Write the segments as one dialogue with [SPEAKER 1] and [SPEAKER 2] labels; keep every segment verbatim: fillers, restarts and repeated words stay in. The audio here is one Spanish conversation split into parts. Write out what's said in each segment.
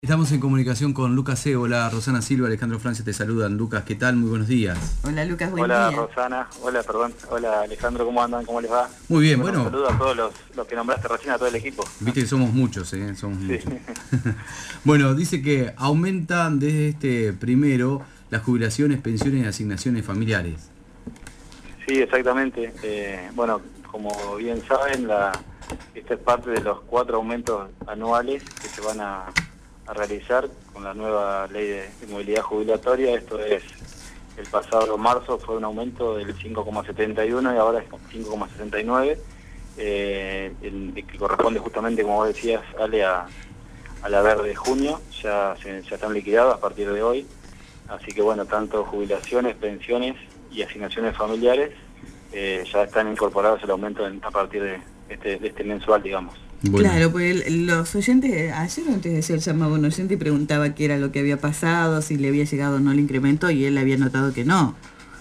[SPEAKER 1] Estamos en comunicación con Lucas Ébola, Rosana Silva, Alejandro Francia te saludan. Lucas, ¿qué tal? Muy buenos días.
[SPEAKER 2] Hola Lucas, buen
[SPEAKER 3] Hola
[SPEAKER 2] día.
[SPEAKER 3] Rosana, hola, perdón, hola Alejandro, ¿cómo andan? ¿Cómo les va?
[SPEAKER 1] Muy bien,
[SPEAKER 3] bueno.
[SPEAKER 1] bueno.
[SPEAKER 3] Un saludo a todos los, los que nombraste recién, a todo el equipo.
[SPEAKER 1] Viste que somos muchos, ¿eh? Somos
[SPEAKER 3] Sí.
[SPEAKER 1] muchos. Bueno, dice que aumentan desde este primero las jubilaciones, pensiones y asignaciones familiares.
[SPEAKER 3] Sí, exactamente. Eh, bueno, como bien saben, la, esta es parte de los cuatro aumentos anuales que se van a, a realizar con la nueva ley de, de movilidad jubilatoria. Esto es, el pasado marzo fue un aumento del cinco coma setenta y uno y ahora es cinco coma sesenta y nueve, eh, el, el que corresponde justamente, como vos decías, Ale, a, a la verde de junio. Ya, se, ya están liquidados a partir de hoy. Así que bueno, tanto jubilaciones, pensiones y asignaciones familiares eh, ya están incorporados el aumento en, a partir de este, de este mensual, digamos.
[SPEAKER 2] Bueno. Claro, pues el, los oyentes, ayer antes de ser llamado un oyente y preguntaba qué era lo que había pasado, si le había llegado o no el incremento, y él había notado que no.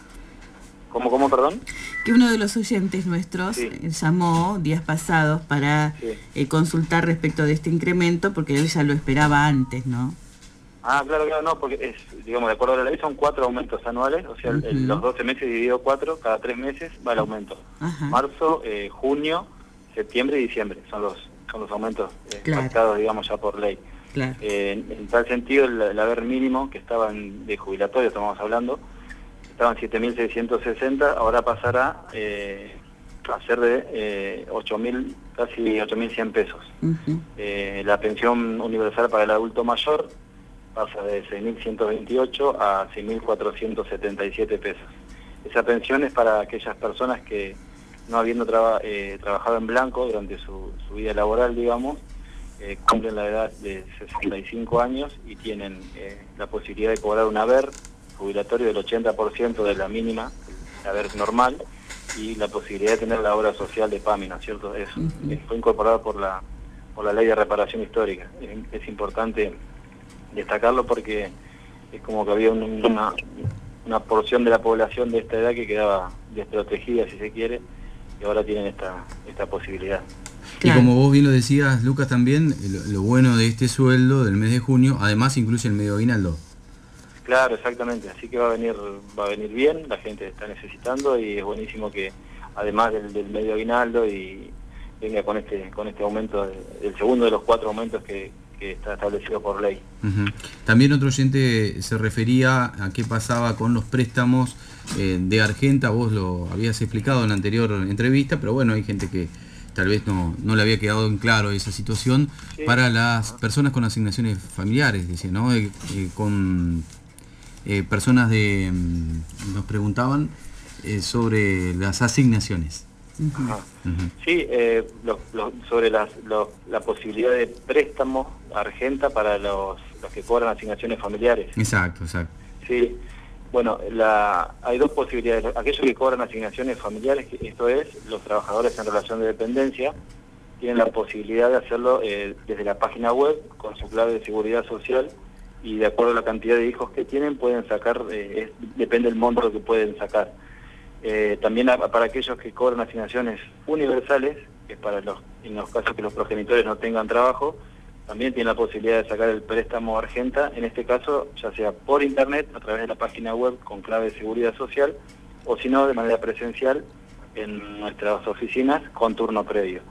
[SPEAKER 3] ¿Cómo, cómo, perdón?
[SPEAKER 2] Que uno de los oyentes nuestros sí. llamó días pasados para sí. eh, consultar respecto de este incremento, porque él ya lo esperaba antes, ¿no?
[SPEAKER 3] Ah, claro, claro, no, porque es, digamos, de acuerdo a la ley son cuatro aumentos anuales, o sea, uh-huh. el, los doce meses dividido cuatro, cada tres meses va el aumento. Uh-huh. Marzo, eh, junio, septiembre y diciembre son los son los aumentos eh, claro. pactados, digamos, ya por ley. Claro. Eh, en, en tal sentido, el, el haber mínimo, que estaban de jubilatorio, estamos hablando, estaban siete mil seiscientos sesenta, ahora pasará eh, a ser de eh, ocho mil, casi ocho mil cien pesos. Uh-huh. eh, la pensión universal para el adulto mayor pasa de seis mil ciento veintiocho a seis mil cuatrocientos setenta y siete pesos. Esa pensión es para aquellas personas que, no habiendo traba, eh, trabajado en blanco durante su, su vida laboral, digamos, eh, cumplen la edad de sesenta y cinco años y tienen eh, la posibilidad de cobrar un haber jubilatorio del ochenta por ciento de la mínima, el haber normal, y la posibilidad de tener la obra social de PAMI, ¿no es cierto? Eso uh-huh. fue incorporado por la, por la ley de reparación histórica. Es, es importante destacarlo porque es como que había un, una, una porción de la población de esta edad que quedaba desprotegida, si se quiere, y ahora tienen esta, esta posibilidad.
[SPEAKER 1] Claro. Y como vos bien lo decías, Lucas, también, lo, lo bueno de este sueldo del mes de junio, además incluye el medio aguinaldo.
[SPEAKER 3] Claro, exactamente, así que va a venir va a venir bien, la gente está necesitando y es buenísimo que además del, del medio aguinaldo y venga con este con este aumento, de, el segundo de los cuatro aumentos que, que está establecido por ley.
[SPEAKER 1] Uh-huh. También otro oyente se refería a qué pasaba con los préstamos eh, de Argenta. Vos lo habías explicado en la anterior entrevista, pero bueno, hay gente que tal vez no, no le había quedado en claro esa situación. Sí. Para las personas con asignaciones familiares, decía, ¿no? Eh, eh, con eh, personas de... nos preguntaban eh, sobre las asignaciones.
[SPEAKER 3] Ajá. Uh-huh. Sí, eh, lo, lo, sobre las, lo, la posibilidad de préstamo Argenta para los, los que cobran asignaciones familiares.
[SPEAKER 1] Exacto, exacto.
[SPEAKER 3] Sí, bueno, la, hay dos posibilidades. Aquellos que cobran asignaciones familiares, esto es, los trabajadores en relación de dependencia, tienen la posibilidad de hacerlo eh, desde la página web con su clave de seguridad social y de acuerdo a la cantidad de hijos que tienen pueden sacar, eh, es, depende del monto que pueden sacar. Eh, también a, para aquellos que cobran asignaciones universales, que es para los, en los casos que los progenitores no tengan trabajo, también tienen la posibilidad de sacar el préstamo Argenta, en este caso ya sea por internet, a través de la página web con clave de seguridad social, o si no, de manera presencial en nuestras oficinas con turno previo.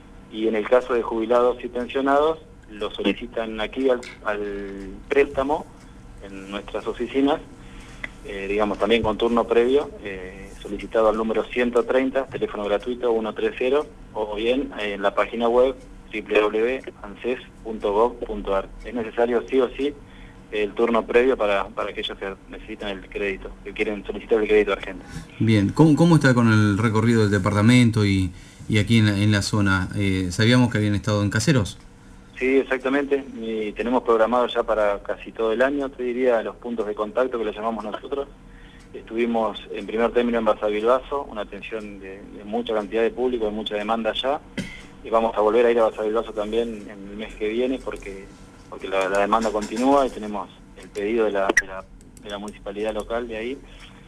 [SPEAKER 3] Y en el caso de jubilados y pensionados, lo solicitan aquí al, al préstamo en nuestras oficinas, eh, digamos también con turno previo, eh, solicitado al número ciento treinta, teléfono gratuito uno treinta, o bien en la página web doble u doble u doble u punto anses punto gov punto ar. Es necesario sí o sí el turno previo para, para aquellos que necesitan el crédito, que quieren solicitar el crédito Argenta.
[SPEAKER 1] Bien, ¿cómo, cómo está con el recorrido del departamento y, y aquí en la, en la zona? Eh, ¿Sabíamos que habían estado en Caseros?
[SPEAKER 3] Sí, exactamente, y tenemos programado ya para casi todo el año, te diría, los puntos de contacto que lo llamamos nosotros. Estuvimos en primer término en Basavilbaso, una atención de, de mucha cantidad de público, de mucha demanda ya, y vamos a volver a ir a Basavilbaso también en el mes que viene porque porque la, la demanda continúa y tenemos el pedido de la, de, la, de la municipalidad local de ahí.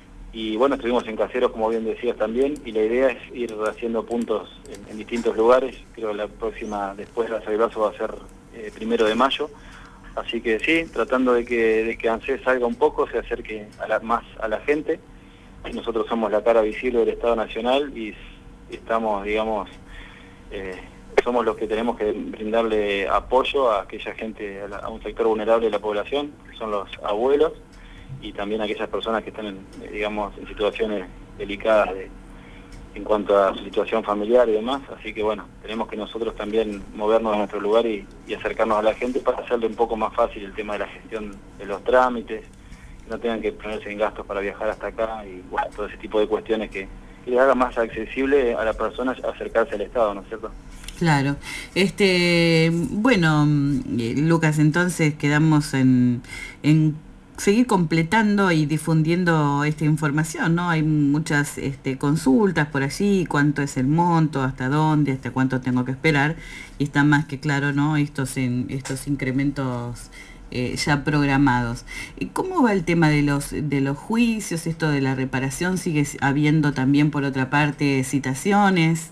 [SPEAKER 3] Y bueno, estuvimos en Caseros, como bien decías también, y la idea es ir haciendo puntos en, en distintos lugares. Creo que la próxima, después de Basavilbaso, va a ser eh, primero de mayo. Así que sí, tratando de que, de que ANSES salga un poco, se acerque a la, más a la gente. Nosotros somos la cara visible del Estado Nacional y estamos, digamos, eh, somos los que tenemos que brindarle apoyo a aquella gente, a, la, a un sector vulnerable de la población, que son los abuelos, y también a aquellas personas que están, en, digamos, en situaciones delicadas de, en cuanto a su situación familiar y demás. Así que bueno, tenemos que nosotros también movernos a nuestro lugar y, y acercarnos a la gente para hacerle un poco más fácil el tema de la gestión de los trámites, que no tengan que ponerse en gastos para viajar hasta acá y bueno, todo ese tipo de cuestiones que, que les haga más accesible a la persona acercarse al Estado, ¿no es cierto?
[SPEAKER 2] Claro. Este, bueno, Lucas, entonces quedamos en, en seguir completando y difundiendo esta información, ¿no? Hay muchas este, consultas por allí, cuánto es el monto, hasta dónde, hasta cuánto tengo que esperar, y está más que claro, ¿no? Estos, en, estos incrementos eh, ya programados. ¿Cómo va el tema de los, de los juicios, esto de la reparación? ¿Sigue habiendo también, por otra parte, citaciones?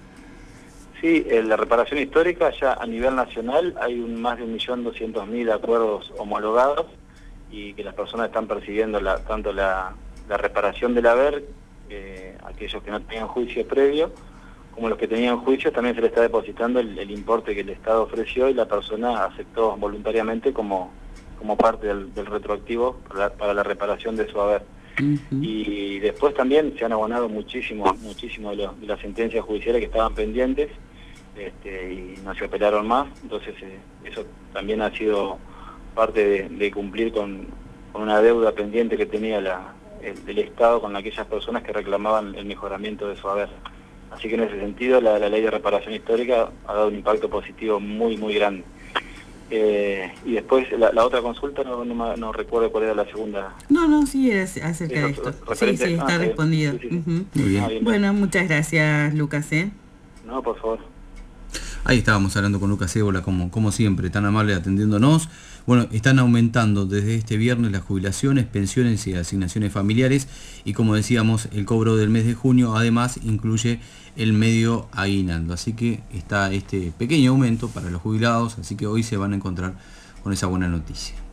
[SPEAKER 3] Sí, en la reparación histórica ya a nivel nacional hay un, más de un millón doscientos mil acuerdos homologados y que las personas están percibiendo la, tanto la, la reparación del haber, eh, aquellos que no tenían juicio previo, como los que tenían juicio, también se le está depositando el, el importe que el Estado ofreció y la persona aceptó voluntariamente como, como parte del, del retroactivo para la, para la reparación de su haber. Uh-huh. Y después también se han abonado muchísimo, muchísimo de, lo, de las sentencias judiciales que estaban pendientes este, y no se apelaron más, entonces eh, eso también ha sido parte de, de cumplir con, con una deuda pendiente que tenía la, el, el Estado con aquellas personas que reclamaban el mejoramiento de su haber. Así que en ese sentido la, la ley de reparación histórica ha dado un impacto positivo muy, muy grande. Eh, y después la, la otra consulta, no, no, no recuerdo cuál era la segunda.
[SPEAKER 2] No, no, sí, era acerca de esto. Sí, sí, está ah, respondido. Sí, sí, sí. Uh-huh. Muy bien. Ah, bien. Bueno, muchas gracias, Lucas. ¿eh?
[SPEAKER 3] No, por favor.
[SPEAKER 1] Ahí estábamos hablando con Lucas Ébola, como, como siempre, tan amable atendiéndonos. Bueno, están aumentando desde este viernes las jubilaciones, pensiones y asignaciones familiares y como decíamos, el cobro del mes de junio además incluye el medio aguinaldo. Así que está este pequeño aumento para los jubilados, así que hoy se van a encontrar con esa buena noticia.